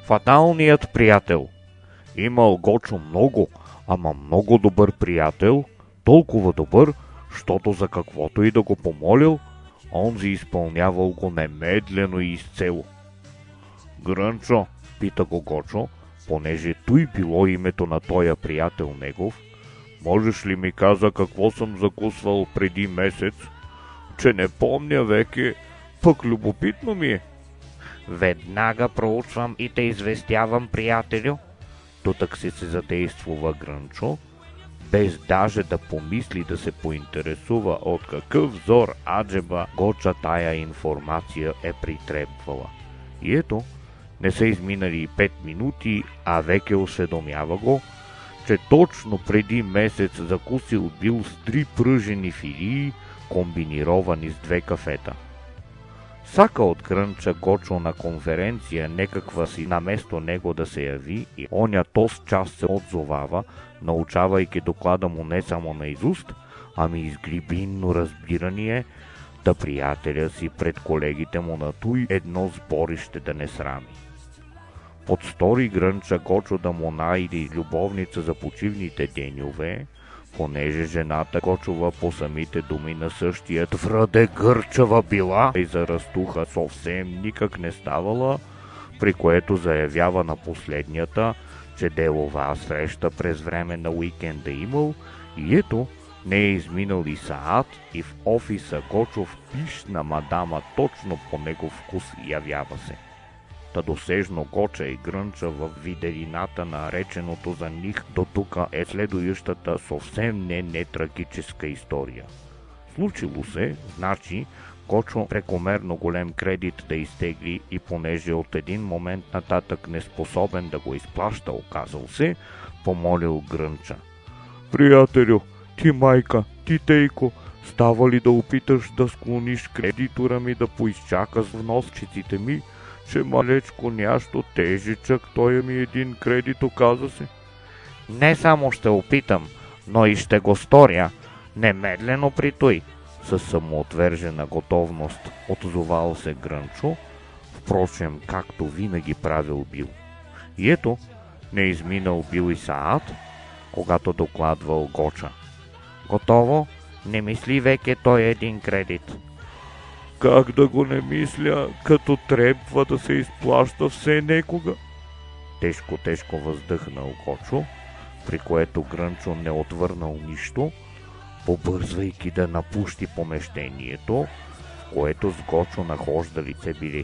Фаталният приятел. Имал Гочо много, ама много добър приятел, толкова добър, щото за каквото и да го помолил, онзи изпълнявал го немедлено и изцело. Грънчо, пита го Гочо, понеже той било името на тоя приятел негов, можеш ли ми каза какво съм закусвал преди месец, че не помня веке, пък любопитно ми е. Веднага проучвам и те известявам, приятелю. Тутък се задействува Грънчо, без даже да помисли да се поинтересува от какъв взор аджеба Гоча тая информация е притребвала. И ето, не са изминали и 5 минути, а веке осведомява го, че точно преди месец закусил бил с 3 пръжени филии, комбинировани с 2 кафета. Сака от Грънча Гочо на конференция некаква си наместо него да се яви и оня тос час се отзовава, научавайки доклада му не само наизуст, ами и с глибинно разбирание, да приятеля си пред колегите му на туй едно сборище да не срами. Подстори Грънча Гочо да му найде любовница за почивните деньове, понеже жената Гочова по самите думи на същият враде гърчава била и за растуха съвсем никак не ставала, при което заявява на последнята, че делова среща през време на уикенда имал и ето не е изминал и саат и в офиса Гочов пиш на мадама точно по негов вкус явява се. Та досежно Гоча и Грънча в виделината на реченото за них до тука е следующата съвсем не трагическа история. Случило се, значи, Гочо прекомерно голем кредит да изтегли и понеже от един момент нататък неспособен да го изплаща, оказал се, помолил Грънча. Приятелю, ти майка, ти тейко, става ли да опиташ да склониш кредитора ми да поизчака с вносчиците ми, че малечко нящо тежичък, той ми един кредит, оказа се. Не само ще опитам, но и ще го сторя, немедлено при той. Със самоотвержена готовност отзовал се Грънчо, впрочем, както винаги правил бил. И ето, не изминал бил и саат, когато докладвал Гоча. Готово, не мисли веке той един кредит. Как да го не мисля, като трябва да се изплаща все некога? Тежко въздъхнал Гочо, при което Грънчо не отвърнал нищо, побързвайки да напушти помещението, в което с Гочо нахождали се били.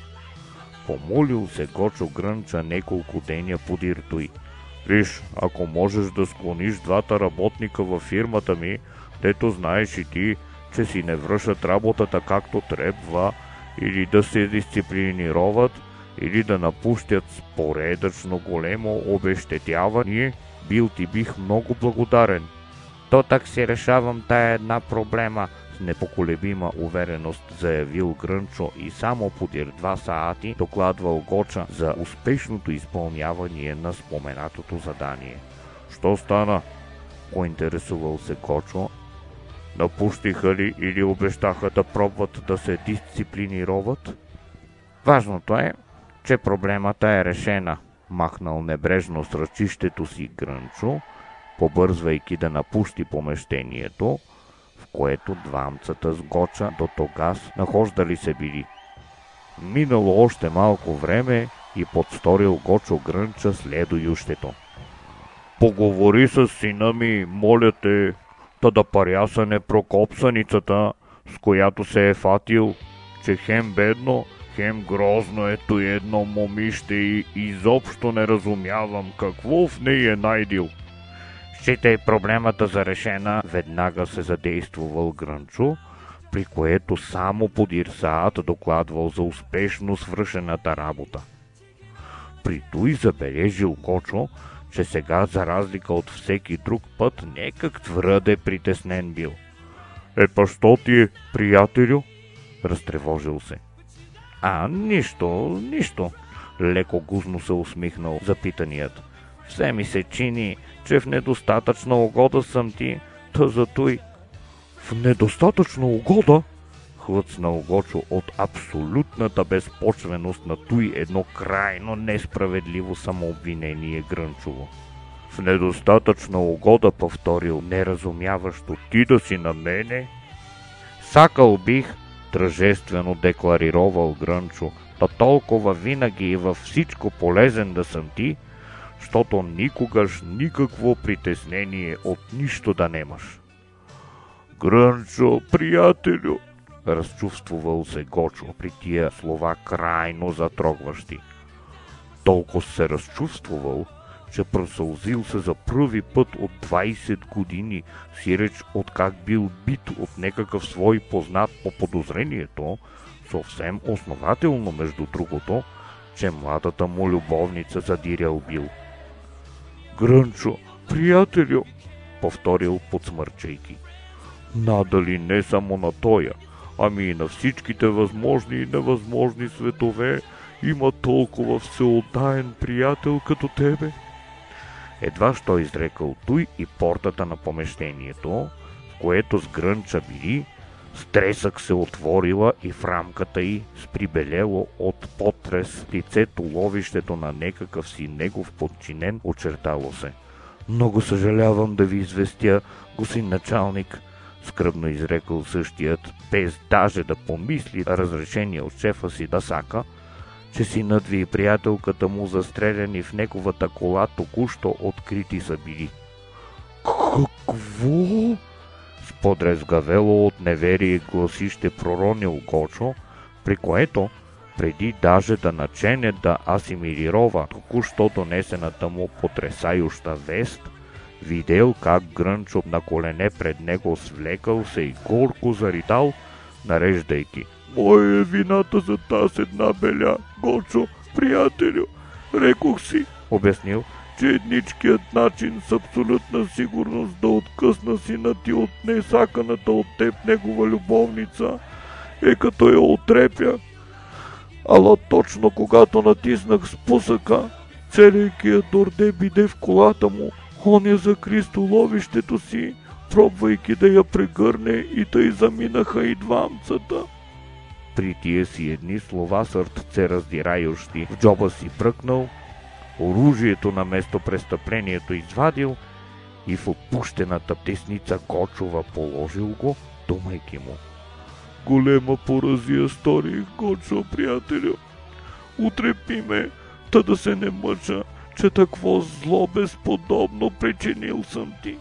Помолил се Гочо Грънча неколко деня подир той. Виж, ако можеш да склониш 2 работника във фирмата ми, дето знаеш и ти, че си не вършат работата както трябва, или да се дисциплинироват, или да напущят споредъчно големо обещетяване, бил ти бих много благодарен. То так си решавам тая една проблема, с непоколебима увереност заявил Грънчо и само подир 2 саати докладвал Гоча за успешното изпълняване на споменатото задание. Що стана? Поинтересувал се Гочо. Напустиха ли или обещаха да пробват да се дисциплинироват? Важното е, че проблемата е решена, махнал небрежно с ръчището си Грънчо, побързвайки да напусти помещението, в което двамцата с Гоча до тогас нахождали се били. Минало още малко време и подсторил Гочо Грънча следующето. Поговори с сина ми, моля те, да парясане прокопсаницата, с която се е фатил, че хем бедно, хем грозно ето едно момище и изобщо не разумявам какво в нея е найдил. Считай проблемата за решена, веднага се задействувал Грънчо, при което само подир саат докладвал за успешно свършената работа. При той забележил Гочо, че сега, за разлика от всеки друг път, некак твърде притеснен бил. Па що ти е, приятелю? Разтревожил се. Нищо, леко гузно се усмихнал запитаният. Все ми се чини, че в недостатъчна угода съм ти, та за той. В недостатъчна угода? хлъцнал Гочо от абсолютната безпочвеност на той едно крайно несправедливо самообвинение Грънчово. В недостатъчна угода повторил неразумяващо: ти да си на мене? Сакал бих, тържествено декларировал Грънчо, та толкова винаги и във всичко полезен да съм ти, щото никогаш никакво притеснение от нищо да немаш. Грънчо, приятелю, разчувствувал се Гочо при тия слова крайно затрогващи. Толкова се разчувствувал, че просълзил се за пръви път от 20 години, сиреч откак бил бит от некакъв свой познат по подозрението, съвсем основателно между другото, че младата му любовница задирял бил. Грънчо, приятелю, повторил подсмърчайки. Надали не само на тоя, ами и на всичките възможни и невъзможни светове има толкова всеотдаен приятел като тебе. Едва що изрекал той и портата на помещението, в което с Грънча били, с тресък се отворила и в рамката й с прибелело от потрес лицето ловището на некакъв си негов подчинен очертало се. Много съжалявам да ви известя, госин началник, скръбно изрекал същият, без даже да помисли разрешение от шефа си да сака, че синът ви и приятелката му застреляни в неговата кола току-що открити са били. Какво? С подрезгавело от неверие гласище проронил Гочо, при което, преди даже да начене да асимилирова току-що донесената му потресающа вест, видел как Грънчо на колене пред него свлекал се и горко заритал, нареждайки: Моя е вината за тази една беля, Гочо, приятелю. Рекох си, обяснил, че едничкият начин с абсолютна сигурност да откъсна сина ти от несаканата от теб негова любовница е като я отрепя. Ала точно когато натиснах спусъка, целейки я дорде биде в колата му, он я закри столовището си, пробвайки да я прегърне, и тъй заминаха и двамцата. При тия си едни слова сърце раздирающи в джоба си пръкнал, оружието на местопрестъплението извадил и в отпущената тесница Гочова положил го, думайки му: Голема поразия сторих, Гочо, приятелю. Утрепи ме, та да се не мъча, че такво зло безподобно причинил съм ти.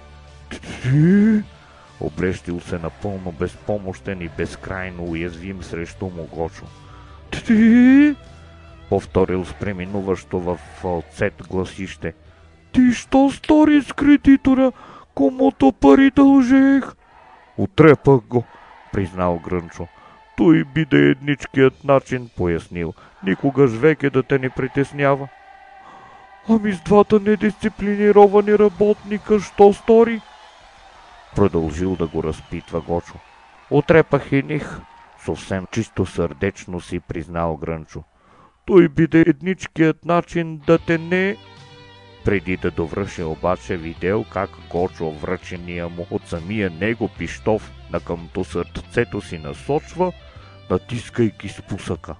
Ти? Обрещил се напълно безпомощен и безкрайно уязвим срещу му Гочо. Ти? Повторил с преминуващо в фалцет гласище. Ти що стори с кредитора, комуто пари дължех? Утрепах го, признал Грънчо. Той биде едничкият начин, пояснил. Никогаш веке да те не притеснява. Ами с двата недисциплинировани работника, що стори? Продължил да го разпитва Гочо. Отрепах и них, съвсем чисто сърдечно си признал Грънчо. Той биде едничкият начин да те не... Преди да довърши обаче видел как Гочо връчения му от самия него пищов на къмто сърцето си насочва, натискайки спусъка.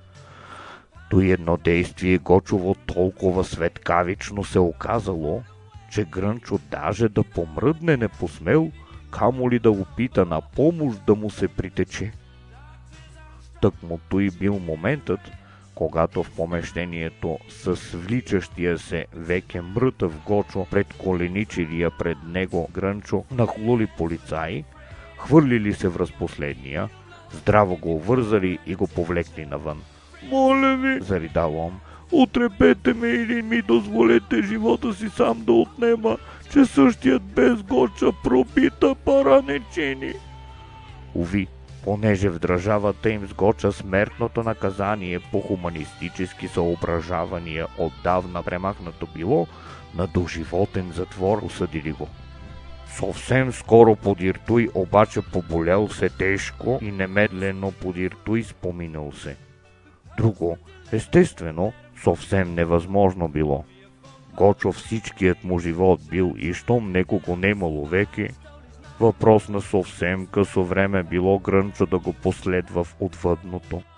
Той едно действие Гочово толкова светкавично се оказало, че Грънчо даже да помръдне не посмел, камо ли да опита на помощ да му се притече. Тъкмо той бил моментът, когато в помещението с вличащия се веке мрътъв Гочо пред коленичилия пред него Грънчо нахлули полицаи, хвърлили се в разпоследния, здраво го увързали и го повлекли навън. Моля ви, заридал он, утрепете ме или ми дозволете живота си сам да отнема, че същият без Гоча пробита пара не чини. Уви, понеже в държавата им с Гоча смертното наказание по хуманистически съображавания отдавна премахнато било, на доживотен затвор осъдили го. Съвсем скоро подир той обаче поболял се тежко и немедлено подир той споминал се. Друго, естествено, съвсем невъзможно било. Гочо всичкият му живот бил и щом некого немало веки, Въпрос на съвсем късо време било Грънчо да го последва в отвъдното.